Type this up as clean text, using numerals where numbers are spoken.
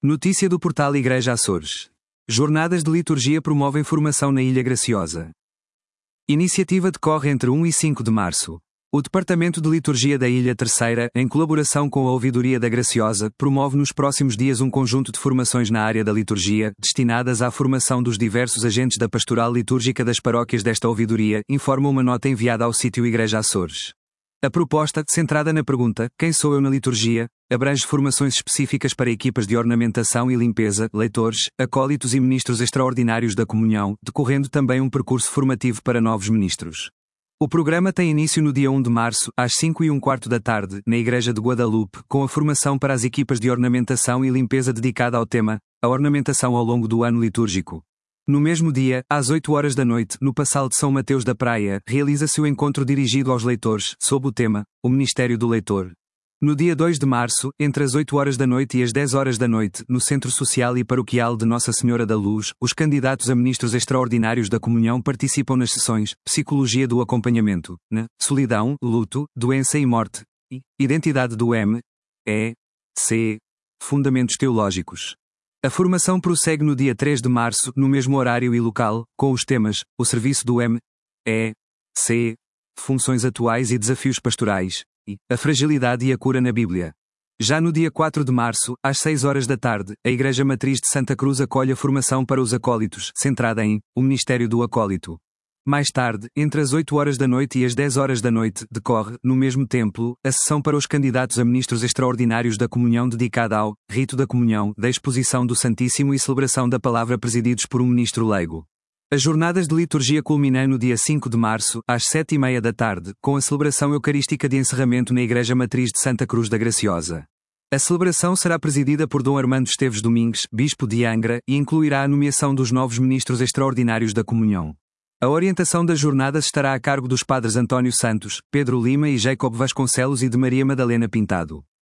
Notícia do portal Igreja Açores. Jornadas de liturgia promovem formação na Ilha Graciosa. Iniciativa decorre entre 1 e 5 de março. O Departamento de Liturgia da Ilha Terceira, em colaboração com a Ouvidoria da Graciosa, promove nos próximos dias um conjunto de formações na área da liturgia, destinadas à formação dos diversos agentes da pastoral litúrgica das paróquias desta ouvidoria, informa uma nota enviada ao sítio Igreja Açores. A proposta, centrada na pergunta "Quem sou eu na liturgia?", abrange formações específicas para equipas de ornamentação e limpeza, leitores, acólitos e ministros extraordinários da comunhão, decorrendo também um percurso formativo para novos ministros. O programa tem início no dia 1 de março, às 5h15 da tarde, na Igreja de Guadalupe, com a formação para as equipas de ornamentação e limpeza dedicada ao tema "A ornamentação ao longo do ano litúrgico". No mesmo dia, às 8 horas da noite, no Passal de São Mateus da Praia, realiza-se o encontro dirigido aos leitores, sob o tema "O Ministério do Leitor". No dia 2 de março, entre as 8 horas da noite e as 10 horas da noite, no Centro Social e Paroquial de Nossa Senhora da Luz, os candidatos a ministros extraordinários da comunhão participam nas sessões Psicologia do Acompanhamento, Solidão, Luto, Doença e Morte, e Identidade do M.E.C. Fundamentos Teológicos. A formação prossegue no dia 3 de março, no mesmo horário e local, com os temas O Serviço do M.E.C. Funções atuais e desafios pastorais, e A Fragilidade e a Cura na Bíblia. Já no dia 4 de março, às 6 horas da tarde, a Igreja Matriz de Santa Cruz acolhe a formação para os acólitos, centrada em O Ministério do Acólito. Mais tarde, entre as 8 horas da noite e as 10 horas da noite, decorre, no mesmo templo, a sessão para os candidatos a ministros extraordinários da comunhão dedicada ao Rito da Comunhão, da exposição do Santíssimo e celebração da palavra presididos por um ministro leigo. As jornadas de liturgia culminam no dia 5 de março, às 7h30 da tarde, com a celebração eucarística de encerramento na Igreja Matriz de Santa Cruz da Graciosa. A celebração será presidida por Dom Armando Esteves Domingues, Bispo de Angra, e incluirá a nomeação dos novos ministros extraordinários da comunhão. A orientação das jornadas estará a cargo dos padres António Santos, Pedro Lima e Jacob Vasconcelos e de Maria Madalena Pintado.